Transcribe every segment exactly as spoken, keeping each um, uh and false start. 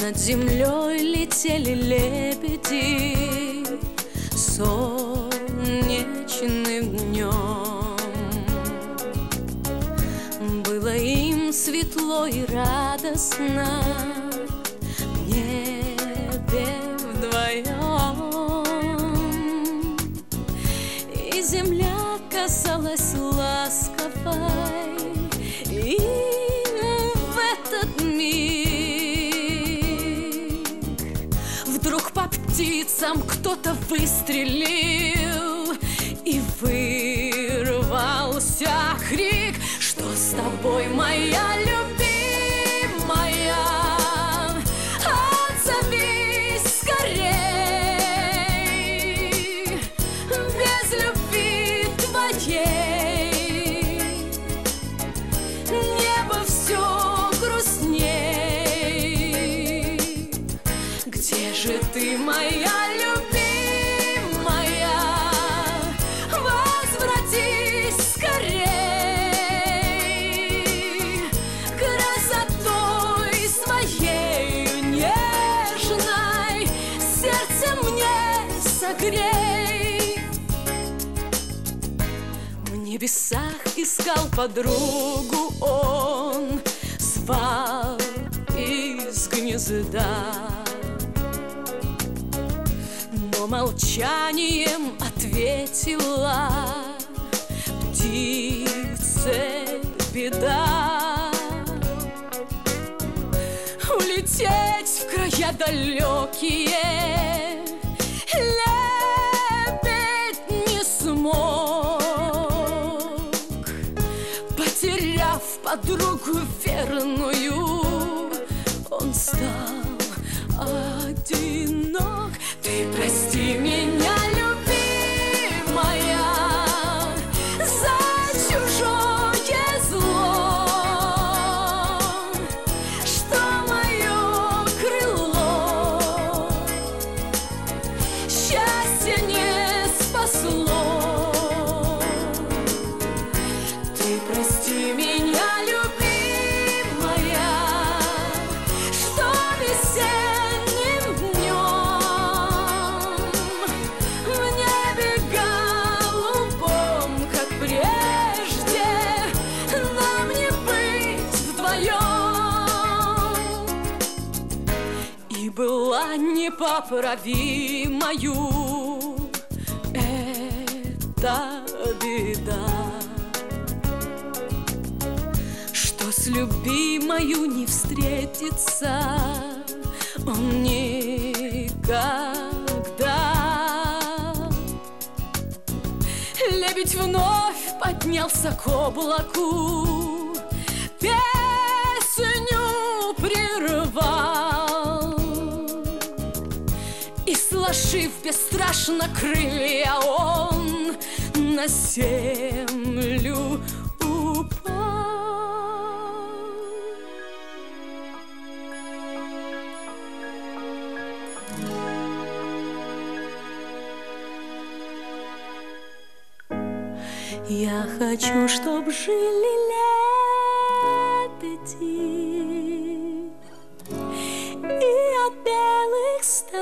Над землей летели лебеди солнечным днем. Было им светло и радостно в небе вдвоем, и земля казалась ласковой им в этот миг. Вдруг по птицам кто-то выстрелил, и вырвался крик: что с тобой, моя любимая? Отзовись скорей, без любви твоей небо все грустней. Где же ты, моя любимая? Возвратись скорей, красотой своей нежной сердце мне согрей. В небесах искал подругу он, звал из гнезда, но молчанием ответила птице беда. Улететь в края далекие лебедь не смог, потеряв подругу верную, он стал одинок. Ты прости меня, любимая, за чужое зло, что мое крыло счастье не спасло. Ты прости меня, любимая, что весенним днем в небе голубом, как прежде, нам не быть вдвоем. И была непоправимою эта беда, что с любимою не встретиться он никогда. Лебедь вновь поднялся к облаку, песню прервал, и, сложив бесстрашно крылья, он на землю упал. Я хочу, чтоб жили лебеди и от белых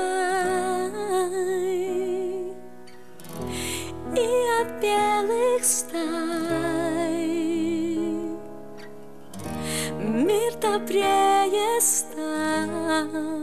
стай, и от белых стай мир добрее стал.